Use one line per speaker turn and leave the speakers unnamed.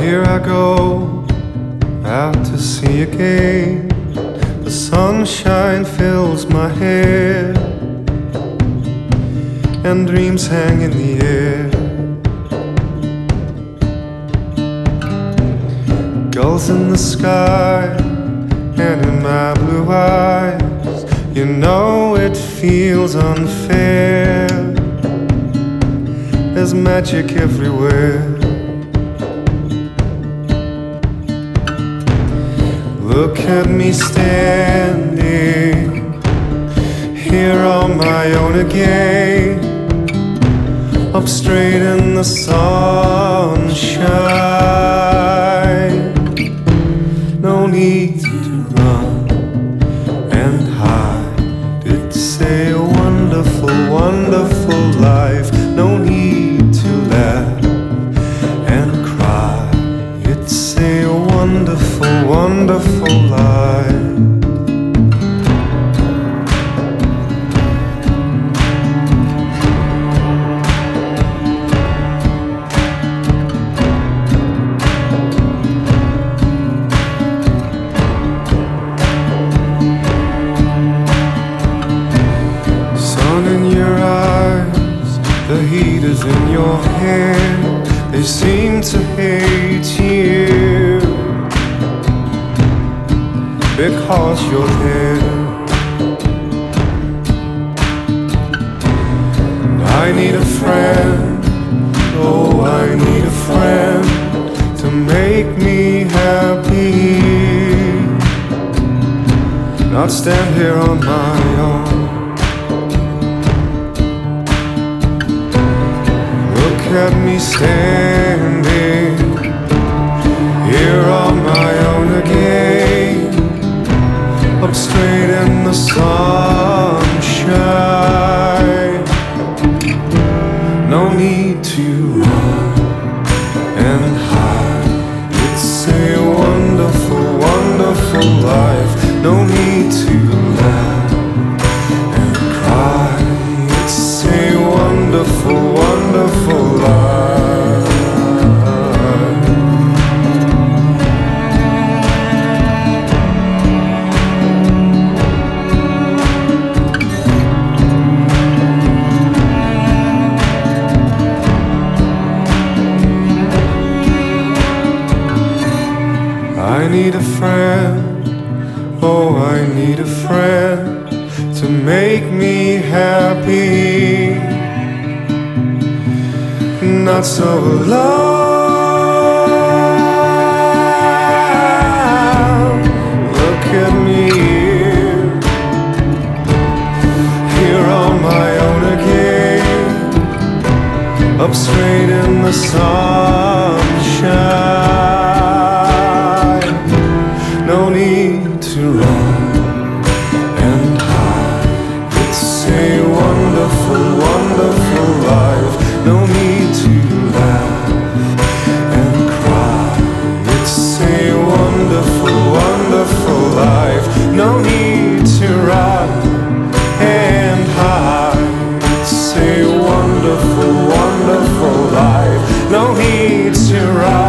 Here I go, out to sea again. The sunshine fills my hair, and dreams hang in the air. Gulls in the sky, and in my blue eyes, you know it feels unfair. There's magic everywhere. Look at me standing here on my own again, up straight in the sunshine. No need to run and hide. It's a wonderful, wonderful life. No need to laugh and cry. It's a wonderful, wonderful life. The heat is in your hair. They seem to hate you because you're there. And I need a friend, oh I need a friend to make me happy, not stand here on my own. Look at me standing here on my own again, up straight in the sunshine. No need to run and hide. It's a wonderful, wonderful life. No need to laugh and cry. It's a wonderful, wonderful life. I need a friend, oh I need a friend to make me happy, not so alone. Look at me here on my own again, up straight in the sunshine. No need to run and hide. It's a wonderful, wonderful life. No need to laugh and cry. It's a wonderful, wonderful life. No need to run and hide. It's a wonderful, wonderful life. No need to run